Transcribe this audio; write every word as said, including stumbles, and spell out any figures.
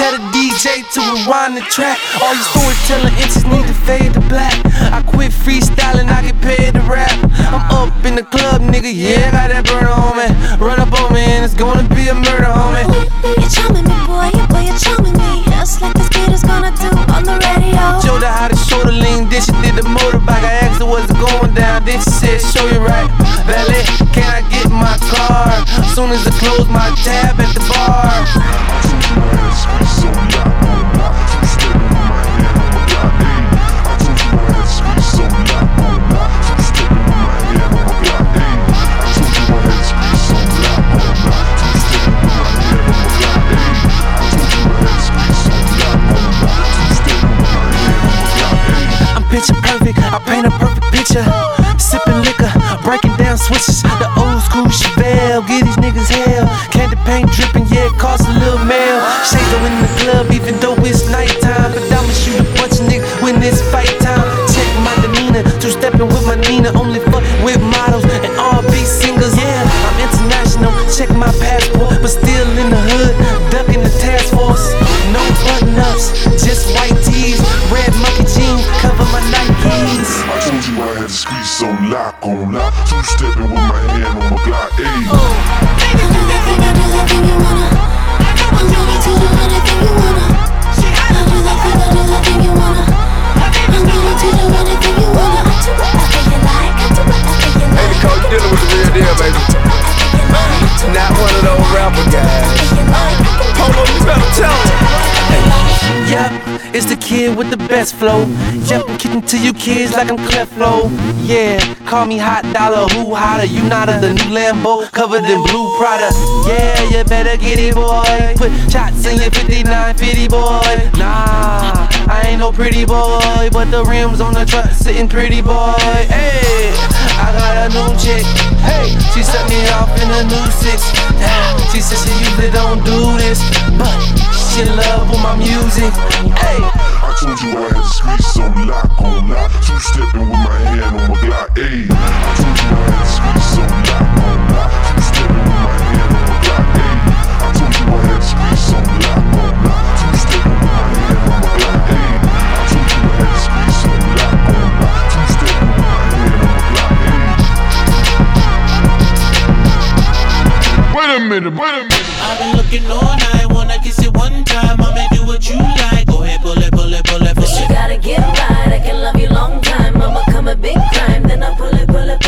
tell the D J to rewind the track. All you storytelling inches need to fade to black. I quit freestyling, I get paid to rap. I'm up in the club, nigga, yeah, I got that burner on me. Run up on me and it's gonna be a murder, homie. You're charming me, boy, yeah, boy, you're charming me. Just like this kid is gonna do on the radio. Showed her how to shoulder lean, then she did the motorbike. I asked her what's going down, then she said, show you right. Valet, can I get my car? Soon as I close my tab at the bar. I'm picture perfect, I paint a perfect picture. Sipping liquor, breaking down switches. The old school Chevelle, get these niggas hell. Candy paint dripping, yeah, it costs a little mail. Shadow in the club, even though it's nighttime. But I'ma shoot a bunch of niggas when it's fight time. Check my demeanor, two-stepping with my Nina. Only fuck with models and R and B singers. Yeah, I'm international, check my passport. But still in the hood, ducking the task force. No button-ups, just white tees. Red monkey jeans, cover my Nikes. I told you I had the streets on lock, on lock. Two-stepping with my hand on my Glock, ayy. I do anything, I do anything you wanna. I'm ready to do anything you wanna. I do anything, I do anything you wanna. I'm ready to do anything you wanna. I do whatever you like, I do whatever you like. Hey, Nicole, you dealing with the real deal, baby. Not one of those rapper guys. Polo, you better tell him. Yup, it's the kid with the best flow. Yep, I'm kidding to you kids like I'm Cleflo. Yeah, call me Hot Dollar, who hotter? You not of the new Lambo, covered in blue Prada. Yeah, you better get it, boy. Put shots in your fifty-nine fifty, boy. Nah, I ain't no pretty boy, but the rims on the truck sitting pretty, boy. Hey, I got a new chick. Hey, she set me off in a new six. She said she usually don't do this, but she in love with my music. Hey, I told you I had the streets on lock, on lock. Two-stepping with my hand on my Glock, ayy. I told you I had the streets on lock, on lock. Two-stepping with my hand on my Glock, ayy. I told you I had the streets on lock, on lock. Two-stepping with my hand on my Glock, ayy. I told you I had the streets on lock, on lock. Two-stepping with my hand on my Glock, ayy. Wait a minute, wait a minute. I've been looking all night, wanna kiss it one time. I'ma do what you like. Go ahead, pull it, pull it, pull it, pull But you it. gotta get right, I can love you long time. I'ma come a big crime, then I pull it, pull it,